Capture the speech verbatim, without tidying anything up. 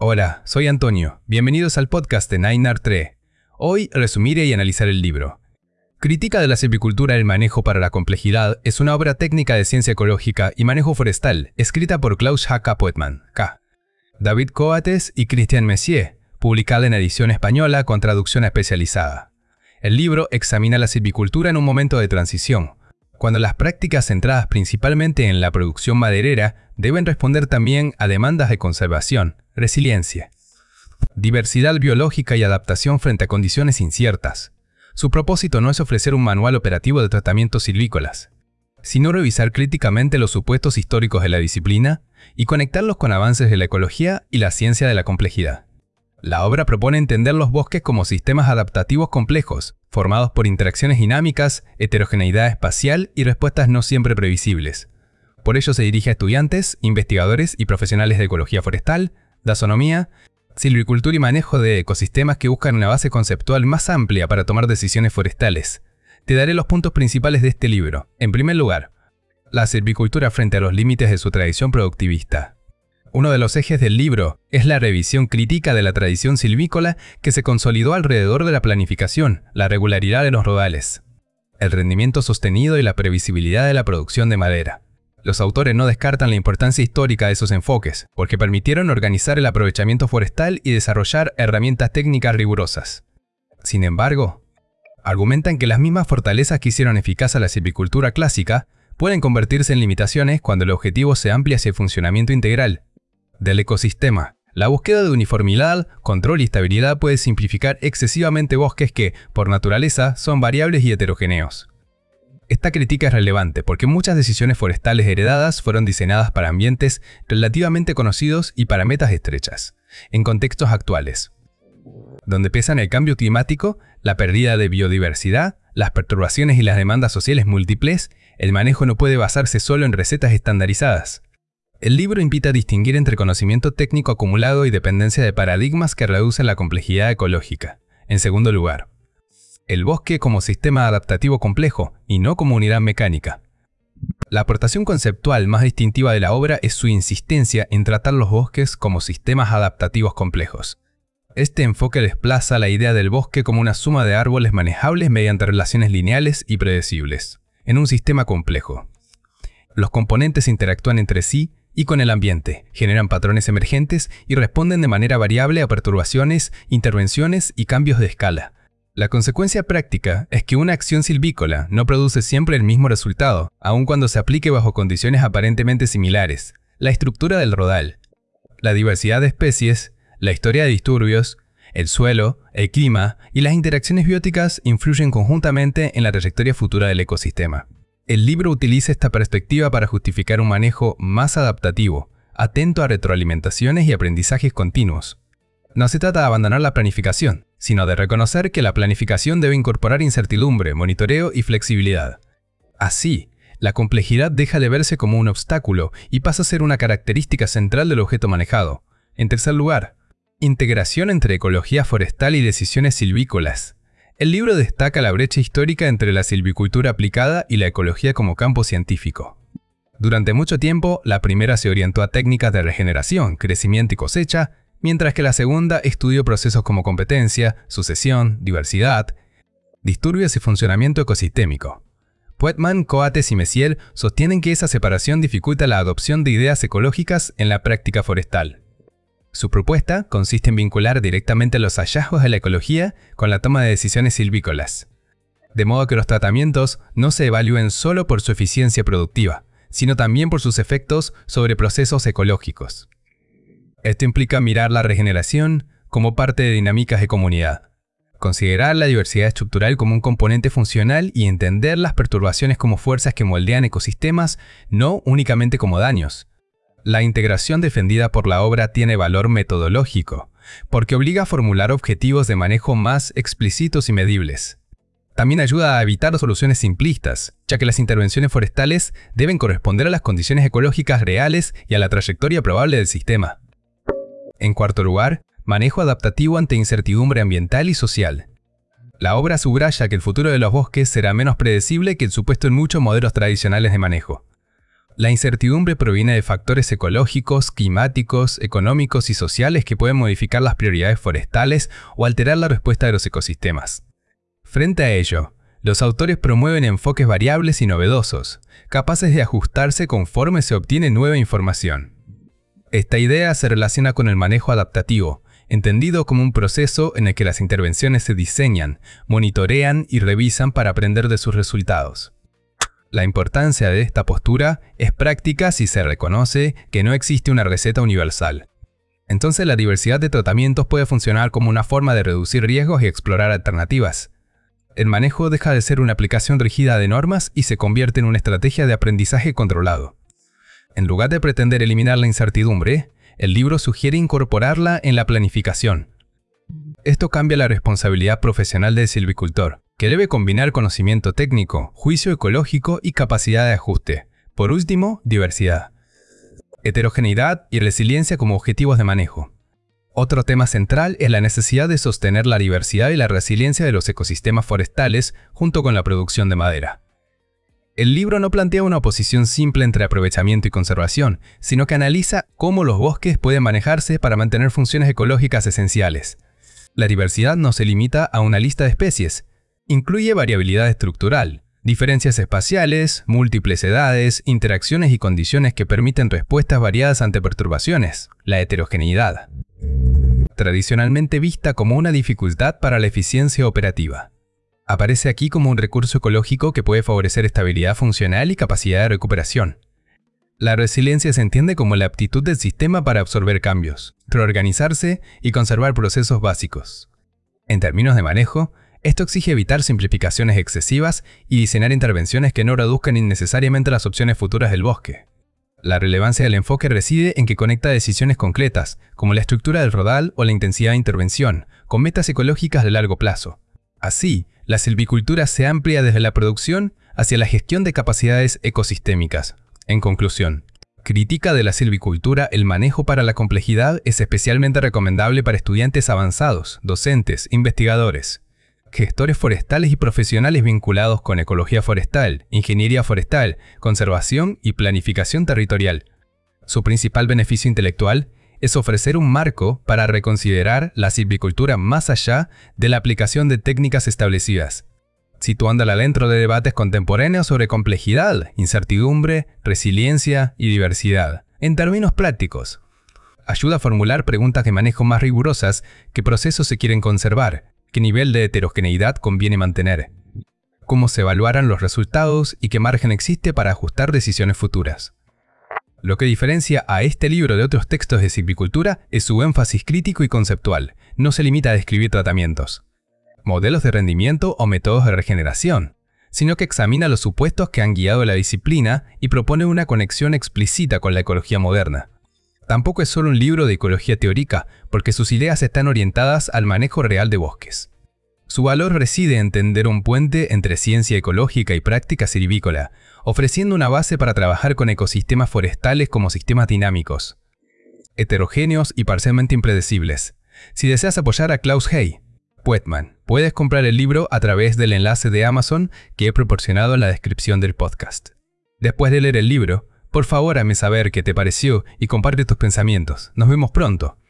Hola, soy Antonio. Bienvenidos al podcast de Nine Art Tree. Hoy resumiré y analizar el libro. Crítica de la silvicultura y el manejo para la complejidad es una obra técnica de ciencia ecológica y manejo forestal, escrita por Klaus Haacke Poetman, K. David Coates y Christian Messier, publicada en edición española con traducción especializada. El libro examina la silvicultura en un momento de transición, cuando las prácticas centradas principalmente en la producción maderera deben responder también a demandas de conservación, resiliencia, diversidad biológica y adaptación frente a condiciones inciertas. Su propósito no es ofrecer un manual operativo de tratamientos silvícolas, sino revisar críticamente los supuestos históricos de la disciplina y conectarlos con avances de la ecología y la ciencia de la complejidad. La obra propone entender los bosques como sistemas adaptativos complejos, formados por interacciones dinámicas, heterogeneidad espacial y respuestas no siempre previsibles. Por ello se dirige a estudiantes, investigadores y profesionales de ecología forestal, dasonomía, silvicultura y manejo de ecosistemas que buscan una base conceptual más amplia para tomar decisiones forestales. Te daré los puntos principales de este libro. En primer lugar, la silvicultura frente a los límites de su tradición productivista. Uno de los ejes del libro es la revisión crítica de la tradición silvícola que se consolidó alrededor de la planificación, la regularidad de los rodales, el rendimiento sostenido y la previsibilidad de la producción de madera. Los autores no descartan la importancia histórica de esos enfoques, porque permitieron organizar el aprovechamiento forestal y desarrollar herramientas técnicas rigurosas. Sin embargo, argumentan que las mismas fortalezas que hicieron eficaz a la silvicultura clásica pueden convertirse en limitaciones cuando el objetivo se amplia hacia el funcionamiento integral del ecosistema. La búsqueda de uniformidad, control y estabilidad puede simplificar excesivamente bosques que, por naturaleza, son variables y heterogéneos. Esta crítica es relevante porque muchas decisiones forestales heredadas fueron diseñadas para ambientes relativamente conocidos y para metas estrechas, en contextos actuales, donde pesan el cambio climático, la pérdida de biodiversidad, las perturbaciones y las demandas sociales múltiples. El manejo no puede basarse solo en recetas estandarizadas. El libro invita a distinguir entre conocimiento técnico acumulado y dependencia de paradigmas que reducen la complejidad ecológica. En segundo lugar, el bosque como sistema adaptativo complejo y no como unidad mecánica. La aportación conceptual más distintiva de la obra es su insistencia en tratar los bosques como sistemas adaptativos complejos. Este enfoque desplaza la idea del bosque como una suma de árboles manejables mediante relaciones lineales y predecibles, en un sistema complejo. Los componentes interactúan entre sí y con el ambiente, generan patrones emergentes y responden de manera variable a perturbaciones, intervenciones y cambios de escala. La consecuencia práctica es que una acción silvícola no produce siempre el mismo resultado, aun cuando se aplique bajo condiciones aparentemente similares. La estructura del rodal, la diversidad de especies, la historia de disturbios, el suelo, el clima y las interacciones bióticas influyen conjuntamente en la trayectoria futura del ecosistema. El libro utiliza esta perspectiva para justificar un manejo más adaptativo, atento a retroalimentaciones y aprendizajes continuos. No se trata de abandonar la planificación, sino de reconocer que la planificación debe incorporar incertidumbre, monitoreo y flexibilidad. Así, la complejidad deja de verse como un obstáculo y pasa a ser una característica central del objeto manejado. En tercer lugar, integración entre ecología forestal y decisiones silvícolas. El libro destaca la brecha histórica entre la silvicultura aplicada y la ecología como campo científico. Durante mucho tiempo, la primera se orientó a técnicas de regeneración, crecimiento y cosecha, mientras que la segunda estudió procesos como competencia, sucesión, diversidad, disturbios y funcionamiento ecosistémico. Poetman, Coates y Messier sostienen que esa separación dificulta la adopción de ideas ecológicas en la práctica forestal. Su propuesta consiste en vincular directamente los hallazgos de la ecología con la toma de decisiones silvícolas, de modo que los tratamientos no se evalúen solo por su eficiencia productiva, sino también por sus efectos sobre procesos ecológicos. Esto implica mirar la regeneración como parte de dinámicas de comunidad, considerar la diversidad estructural como un componente funcional y entender las perturbaciones como fuerzas que moldean ecosistemas, no únicamente como daños. La integración defendida por la obra tiene valor metodológico, porque obliga a formular objetivos de manejo más explícitos y medibles. También ayuda a evitar soluciones simplistas, ya que las intervenciones forestales deben corresponder a las condiciones ecológicas reales y a la trayectoria probable del sistema. En cuarto lugar, manejo adaptativo ante incertidumbre ambiental y social. La obra subraya que el futuro de los bosques será menos predecible que el supuesto en muchos modelos tradicionales de manejo. La incertidumbre proviene de factores ecológicos, climáticos, económicos y sociales que pueden modificar las prioridades forestales o alterar la respuesta de los ecosistemas. Frente a ello, los autores promueven enfoques variables y novedosos, capaces de ajustarse conforme se obtiene nueva información. Esta idea se relaciona con el manejo adaptativo, entendido como un proceso en el que las intervenciones se diseñan, monitorean y revisan para aprender de sus resultados. La importancia de esta postura es práctica si se reconoce que no existe una receta universal. Entonces la diversidad de tratamientos puede funcionar como una forma de reducir riesgos y explorar alternativas. El manejo deja de ser una aplicación rígida de normas y se convierte en una estrategia de aprendizaje controlado. En lugar de pretender eliminar la incertidumbre, el libro sugiere incorporarla en la planificación. Esto cambia la responsabilidad profesional del silvicultor, que debe combinar conocimiento técnico, juicio ecológico y capacidad de ajuste. Por último, diversidad. Heterogeneidad y resiliencia como objetivos de manejo. Otro tema central es la necesidad de sostener la diversidad y la resiliencia de los ecosistemas forestales junto con la producción de madera. El libro no plantea una oposición simple entre aprovechamiento y conservación, sino que analiza cómo los bosques pueden manejarse para mantener funciones ecológicas esenciales. La diversidad no se limita a una lista de especies. Incluye variabilidad estructural, diferencias espaciales, múltiples edades, interacciones y condiciones que permiten respuestas variadas ante perturbaciones, la heterogeneidad, tradicionalmente vista como una dificultad para la eficiencia operativa. Aparece aquí como un recurso ecológico que puede favorecer estabilidad funcional y capacidad de recuperación. La resiliencia se entiende como la aptitud del sistema para absorber cambios, reorganizarse y conservar procesos básicos. En términos de manejo, esto exige evitar simplificaciones excesivas y diseñar intervenciones que no reduzcan innecesariamente las opciones futuras del bosque. La relevancia del enfoque reside en que conecta decisiones concretas, como la estructura del rodal o la intensidad de intervención, con metas ecológicas de largo plazo. Así, la silvicultura se amplia desde la producción hacia la gestión de capacidades ecosistémicas. En conclusión, crítica de la silvicultura, el manejo para la complejidad es especialmente recomendable para estudiantes avanzados, docentes, investigadores, gestores forestales y profesionales vinculados con ecología forestal, ingeniería forestal, conservación y planificación territorial. Su principal beneficio intelectual es ofrecer un marco para reconsiderar la silvicultura más allá de la aplicación de técnicas establecidas, situándola dentro de debates contemporáneos sobre complejidad, incertidumbre, resiliencia y diversidad. En términos prácticos, ayuda a formular preguntas de manejo más rigurosas: ¿qué procesos se quieren conservar? ¿Qué nivel de heterogeneidad conviene mantener? ¿Cómo se evaluarán los resultados y qué margen existe para ajustar decisiones futuras? Lo que diferencia a este libro de otros textos de silvicultura es su énfasis crítico y conceptual. No se limita a describir tratamientos, modelos de rendimiento o métodos de regeneración, sino que examina los supuestos que han guiado la disciplina y propone una conexión explícita con la ecología moderna. Tampoco es solo un libro de ecología teórica, porque sus ideas están orientadas al manejo real de bosques. Su valor reside en tender un puente entre ciencia ecológica y práctica silvícola, ofreciendo una base para trabajar con ecosistemas forestales como sistemas dinámicos, heterogéneos y parcialmente impredecibles. Si deseas apoyar a Klaus Hey Poetman, puedes comprar el libro a través del enlace de Amazon que he proporcionado en la descripción del podcast. Después de leer el libro, por favor hazme saber qué te pareció y comparte tus pensamientos. Nos vemos pronto.